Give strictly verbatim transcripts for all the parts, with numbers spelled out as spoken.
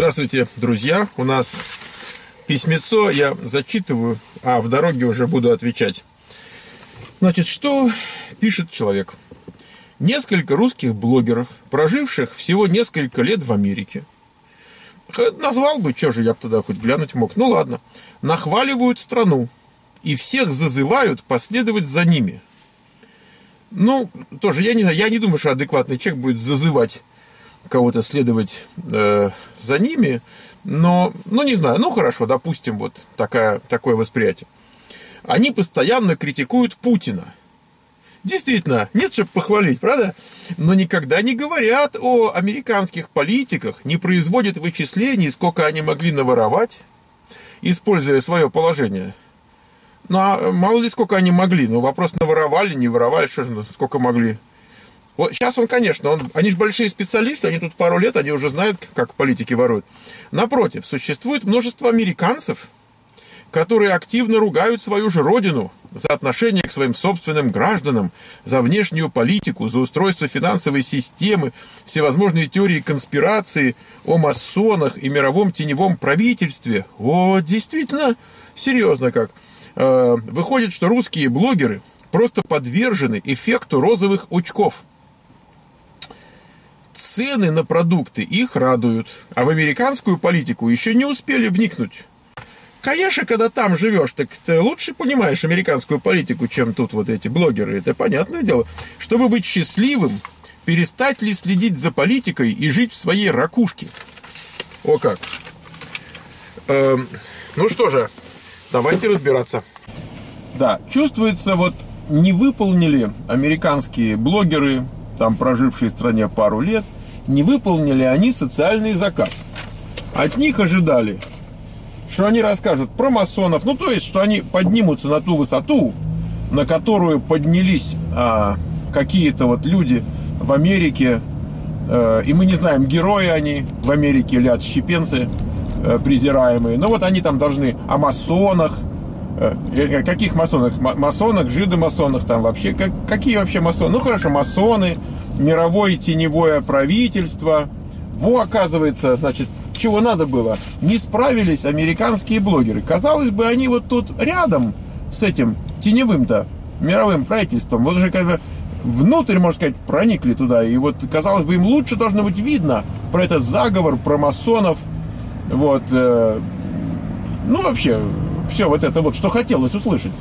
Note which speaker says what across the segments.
Speaker 1: Здравствуйте, друзья. У нас письмецо, я зачитываю, а в дороге уже буду отвечать. Значит, что пишет человек? Несколько русских блогеров, проживших всего несколько лет в Америке, назвал бы, что же я туда хоть глянуть мог, ну ладно, нахваливают страну и всех зазывают последовать за ними. Ну, тоже, я не знаю, я не думаю, что адекватный человек будет зазывать кого-то следовать э, за ними, но, ну, не знаю, ну, хорошо, допустим, вот такая, такое восприятие. Они постоянно критикуют Путина. Действительно, нет, чтобы похвалить, правда? Но никогда не говорят о американских политиках, не производят вычислений, сколько они могли наворовать, используя свое положение. Ну, а мало ли сколько они могли, ну, вопрос, наворовали, не воровали, что же, сколько могли. Вот сейчас он, конечно, он, они же большие специалисты, они тут пару лет, они уже знают, как политики воруют. Напротив, существует множество американцев, которые активно ругают свою же родину за отношение к своим собственным гражданам, за внешнюю политику, за устройство финансовой системы, всевозможные теории конспирации о масонах и мировом теневом правительстве. Вот, действительно, серьезно как. Выходит, что русские блогеры просто подвержены эффекту розовых очков. Цены на продукты их радуют, а в американскую политику еще не успели вникнуть. Конечно, когда там живешь, так ты лучше понимаешь американскую политику, чем тут вот эти блогеры. Это понятное дело. Чтобы быть счастливым, перестать ли следить за политикой и жить в своей ракушке? О как. Эм, ну что же, давайте разбираться. Да, чувствуется, вот не выполнили американские блогеры, там прожившие в стране пару лет, не выполнили они социальный заказ. От них ожидали, что они расскажут про масонов, ну то есть, что они поднимутся на ту высоту, на которую поднялись а, какие-то вот люди в Америке, а, и мы не знаем, герои они в Америке или отщепенцы а, презираемые, но вот они там должны о масонах, а, каких масонах? Масонах, жидомасонах, там вообще, как, какие вообще масоны? Ну хорошо, масоны, мировое теневое правительство, во, оказывается, значит, чего надо было? Не справились американские блогеры. Казалось бы, они вот тут рядом с этим теневым-то мировым правительством. Вот уже как бы внутрь, можно сказать, проникли туда. И вот, казалось бы, им лучше должно быть видно про этот заговор, про масонов. Вот. Э, ну, вообще, все вот это вот, что хотелось услышать.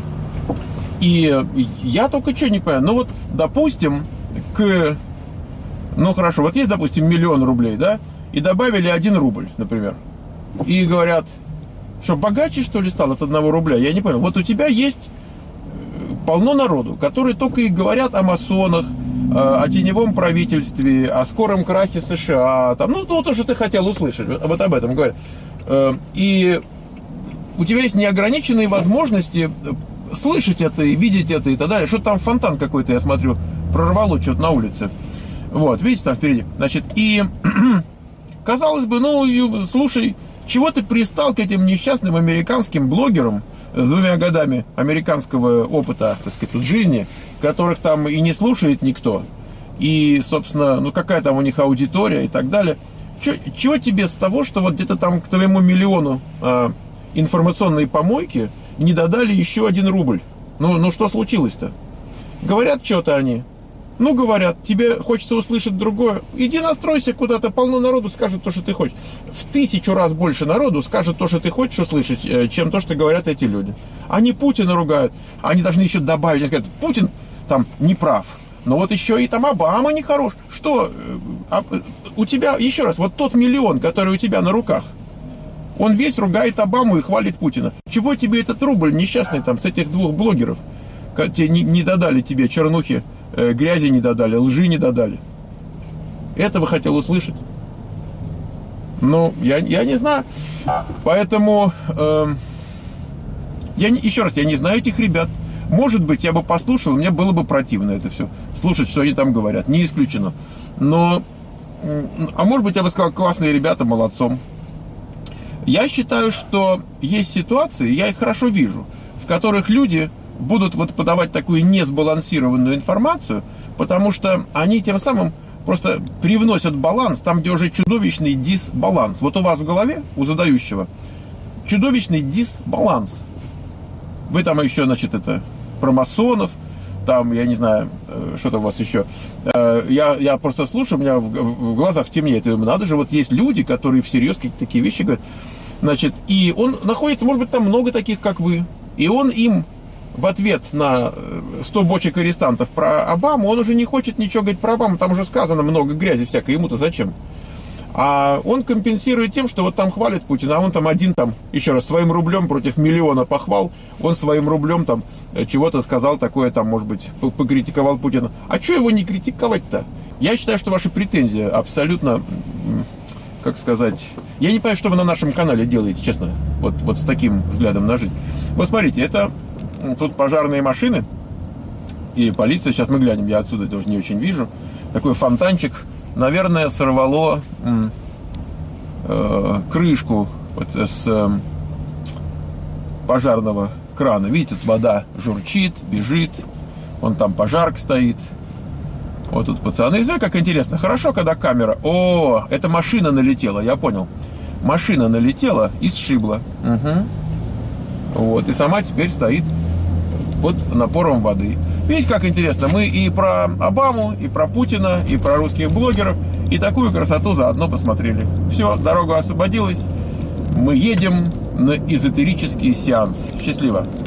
Speaker 1: И я только что не понимаю. Ну, вот, допустим, к... Ну, хорошо, вот есть, допустим, миллион рублей, да? И добавили один рубль, например. И говорят, что богаче, что ли, стал от одного рубля? Я не понял. Вот у тебя есть полно народу, которые только и говорят о масонах, о теневом правительстве, о скором крахе США. Там, ну, то, что ты хотел услышать. Вот об этом говорят. И у тебя есть неограниченные возможности слышать это и видеть это и так далее. Что там фонтан какой-то, я смотрю, прорвало что-то на улице. Вот, видите, там впереди. Значит, и... Казалось бы, ну, слушай, чего ты пристал к этим несчастным американским блогерам с двумя годами американского опыта, так сказать, тут жизни, которых там и не слушает никто, и, собственно, ну, какая там у них аудитория и так далее. Чё, чего тебе с того, что вот где-то там к твоему миллиону а, информационной помойки не додали еще один рубль? Ну, ну что случилось-то? Говорят что-то они. Ну, говорят, тебе хочется услышать другое. Иди настройся куда-то, полно народу скажет то, что ты хочешь. В тысячу раз больше народу скажет то, что ты хочешь услышать, чем то, что говорят эти люди. Они Путина ругают. Они должны еще добавить, они скажут, Путин там не прав. Но вот еще и там Обама не хорош. Что? А, у тебя, еще раз, вот тот миллион, который у тебя на руках, он весь ругает Обаму и хвалит Путина. Чего тебе этот рубль несчастный там с этих двух блогеров? Тебе не, не додали тебе чернухи, грязи не додали, лжи не додали. Этого хотел услышать. Ну, я, я не знаю. Поэтому э, я не, еще раз, я не знаю этих ребят. Может быть, я бы послушал, мне было бы противно это все. Слушать, что они там говорят. Не исключено. Но, а может быть, я бы сказал, классные ребята, молодцом. Я считаю, что есть ситуации, я их хорошо вижу, в которых люди будут вот подавать такую несбалансированную информацию, потому что они тем самым просто привносят баланс там, где уже чудовищный дисбаланс. Вот у вас в голове, у задающего, чудовищный дисбаланс. Вы там еще, значит, это, про масонов, там, я не знаю, что-то у вас еще. Я, я просто слушаю, у меня в, в глазах темнеет. Я думаю, надо же, вот есть люди, которые всерьез какие-то такие вещи говорят. Значит, и он находится, может быть, там много таких, как вы. И он им в ответ на сто бочек арестантов про Обаму, он уже не хочет ничего говорить про Обаму, там уже сказано много грязи всякой, ему-то зачем? А он компенсирует тем, что вот там хвалит Путина, а он там один там, еще раз, своим рублем против миллиона похвал, он своим рублем там чего-то сказал такое, там, может быть, покритиковал Путина. А что его не критиковать-то? Я считаю, что ваши претензии абсолютно, как сказать, я не понимаю, что вы на нашем канале делаете, честно, вот, вот с таким взглядом на жизнь. Вот смотрите, это тут пожарные машины и полиция, сейчас мы глянем, я отсюда тоже не очень вижу, такой фонтанчик. Наверное, сорвало э, крышку вот с э, пожарного крана. Видите, тут вода журчит, бежит. Вон там пожарка стоит. Вот тут пацаны. Знаете, как интересно. Хорошо, когда камера... О, это машина налетела, я понял. Машина налетела и сшибла. Угу. Вот, и сама теперь стоит под напором воды. Видите, как интересно, мы и про Обаму, и про Путина, и про русских блогеров, и такую красоту заодно посмотрели. Все, дорога освободилась, мы едем на эзотерический сеанс. Счастливо!